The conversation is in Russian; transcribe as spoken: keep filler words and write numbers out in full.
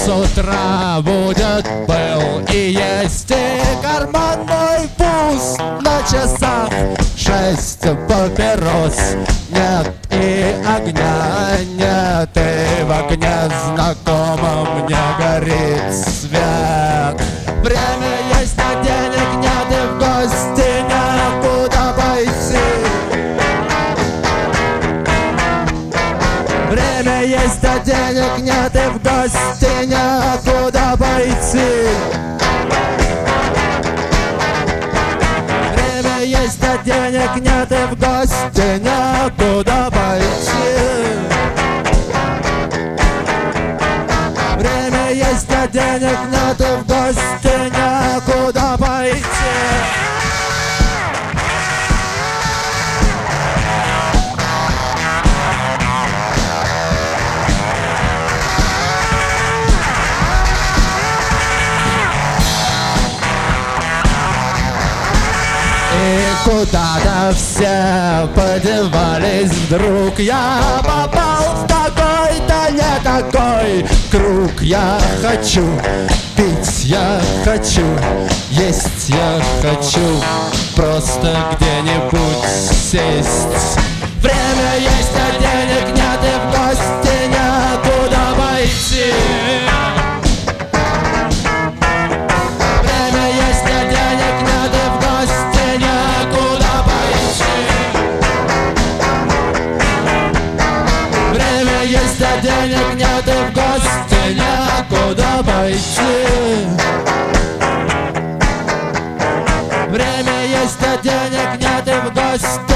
утра будет пыл и есть, и карман мой пуст. На часах шесть папирос нет, и огня нет, и в огне знакомом не горит свет. Время есть, а денег нет, и в гости некуда пойти. Время есть, а денег нет, и в гости некуда пойти. Время есть, а денег нет, и в гости некуда пойти. Время есть, а денег нет, и в гости некуда пойти. И куда-то все подевались вдруг. Я попал в такой-то не такой круг. Я хочу пить, я хочу есть, я хочу просто где-нибудь сесть. Время есть, а денег нет, и в гости некуда пойти. Время есть, а денег нет, и в гости некуда пойти. Время есть, а денег нет, и в гости некуда пойти. Время есть, а денег нет, и в гости